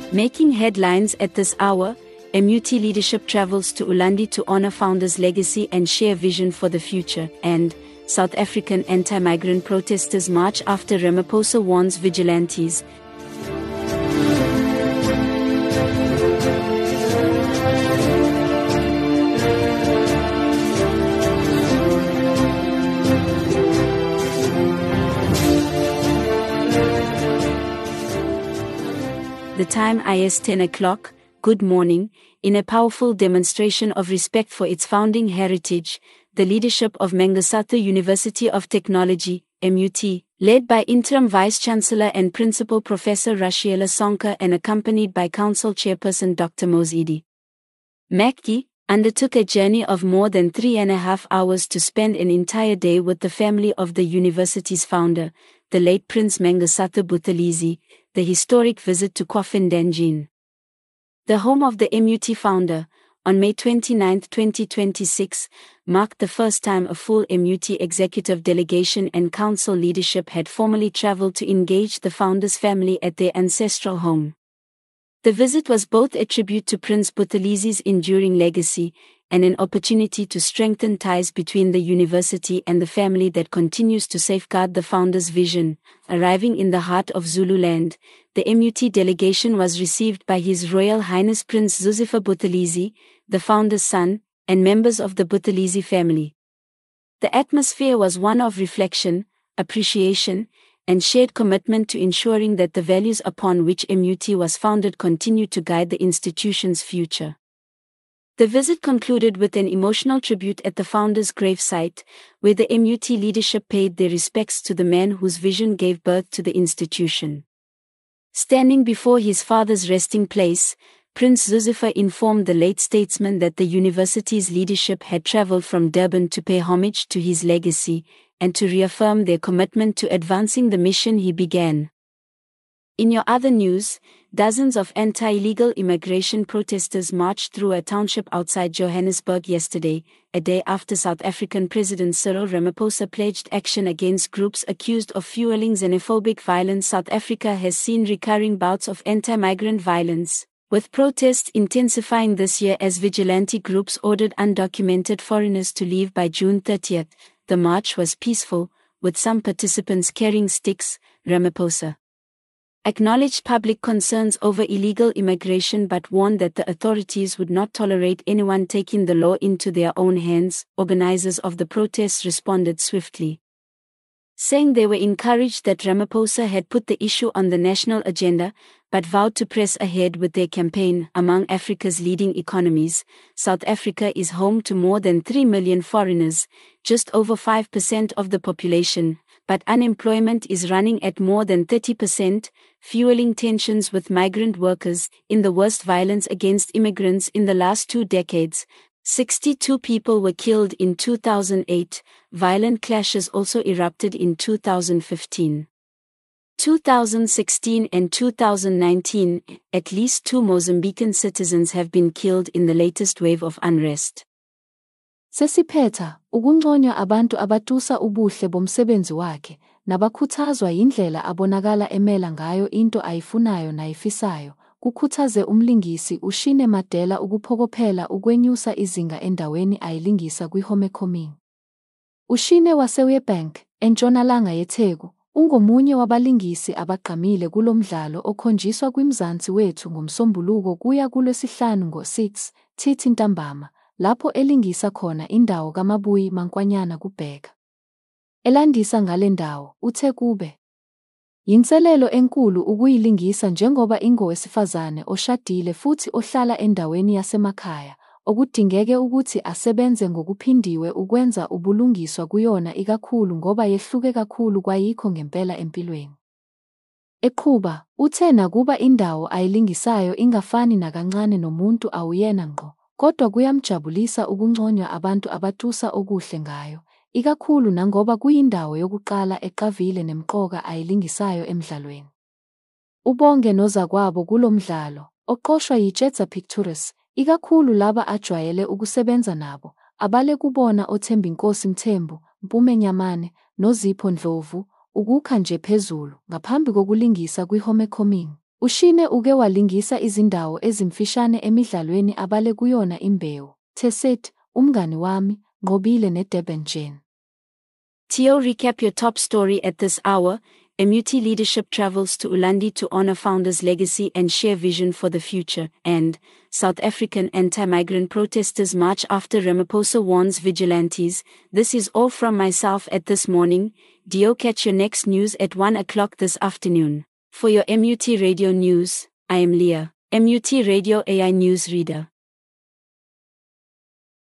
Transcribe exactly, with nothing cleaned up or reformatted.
Making headlines at this hour, M U T leadership travels to Ulandi to honor founders' legacy and share vision for the future, and South African anti-migrant protesters march after Ramaphosa warns vigilantes. The time is ten o'clock. Good morning. In a powerful demonstration of respect for its founding heritage, the leadership of Mangosuthu University of Technology, M U T, led by Interim Vice-Chancellor and Principal Professor Rashiela Sonka and accompanied by Council Chairperson Doctor Mozidi Makki, undertook a journey of more than three and a half hours to spend an entire day with the family of the university's founder, the late Prince Mangosuthu Buthelezi. The historic visit to Kwafendanjin, the home of the M U T founder, on May twenty-ninth, twenty twenty-six, marked the first time a full M U T executive delegation and council leadership had formally traveled to engage the founder's family at their ancestral home. The visit was both a tribute to Prince Buthelezi's enduring legacy and an opportunity to strengthen ties between the university and the family that continues to safeguard the founder's vision. Arriving in the heart of Zululand, the M U T delegation was received by His Royal Highness Prince Zuzifa Buthelezi, the founder's son, and members of the Buthelezi family. The atmosphere was one of reflection, appreciation, and shared commitment to ensuring that the values upon which M U T was founded continue to guide the institution's future. The visit concluded with an emotional tribute at the founder's gravesite, where the M U T leadership paid their respects to the man whose vision gave birth to the institution. Standing before his father's resting place, Prince Zuzifa informed the late statesman that the university's leadership had traveled from Durban to pay homage to his legacy and to reaffirm their commitment to advancing the mission he began. In your other news, dozens of anti-illegal immigration protesters marched through a township outside Johannesburg yesterday, a day after South African President Cyril Ramaphosa pledged action against groups accused of fueling xenophobic violence. South Africa has seen recurring bouts of anti-migrant violence, with protests intensifying this year as vigilante groups ordered undocumented foreigners to leave by June thirtieth. The march was peaceful, with some participants carrying sticks. Ramaphosa acknowledged public concerns over illegal immigration but warned that the authorities would not tolerate anyone taking the law into their own hands. Organizers of the protests responded swiftly, saying they were encouraged that Ramaphosa had put the issue on the national agenda, but vowed to press ahead with their campaign. Among Africa's leading economies, South Africa is home to more than three million foreigners, just over five percent of the population, but unemployment is running at more than thirty percent, fueling tensions with migrant workers. In the worst violence against immigrants in the last two decades, sixty-two people were killed in two thousand eight. Violent clashes also erupted in two thousand fifteen. two thousand sixteen and two thousand nineteen, at least two Mozambican citizens have been killed in the latest wave of unrest. Sesiphetha ukunconywa abantu abatusa ubuhle bomsebenzi wakhe nabakhuthazwa indlela abonakala emela ngayo into ayifunayo nayifisayo. Kukhuthaze umlingisi uShine Madela ukuphokophela ukwenyusa izinga endaweni ayilingisa kwiHomecoming. uShine waseWebank, entshonalanga yeTheku, ungomunye wabalingisi abagqamile kulomdlalo okhonjiswa kwimzansi wethu ngomsombuluko kuya kuLwesihlanu ngo-six thithi ntambama, lapho elingisa khona indawo kaMabuyi Mankwanyana kuBheka. Elandisa ngale ndawo, uthe kube yinselelo enkulu ukuyilingisa njengoba ingowesifazane oshadile futhi ohlala endaweni yasemakhaya, okudingeke ukuthi asebenze ngokuphindiwe ukwenza ubulungiswa kuyona ikakhulu ngoba yehluke kakhulu kwayikho ngempela empilweni. Eqhuba, uthe nakuba indawo ayilingisayo ingafani nakancane nomuntu awuyena ngqo, kodwa kuyamjabulisa ukunconywa abantu abatusa okuhle ngayo, ikakhulu nangoba kuyindawo yokuqala eqavile nemqoka ayilingisayo emdlalweni. Ubonge nozakwabo kulomdlalo, oqoshwa yiJetsa Pictures, ikakhulu laba ajwayele ukusebenza nabo, abale kubona oThembinkosi Mthembu, Mpume Nyamane, noZipho Ndlovu, ukukha nje phezulu, ngaphambi kokulingisa kwiHomecoming. Ushine uke walingisa izindawo ezimfishane emidlalweni abale kuyona imbewu, Tessette, umngani wami, Nqobile neDurban Jane. Theo, recap your top story at this hour. M U T leadership travels to Ulandi to honor founders' legacy and share vision for the future. And South African anti-migrant protesters march after Ramaphosa warns vigilantes. This is all from myself at this morning. Dio, catch your next news at one o'clock this afternoon. For your M U T Radio News, I am Leah, M U T Radio A I News Reader.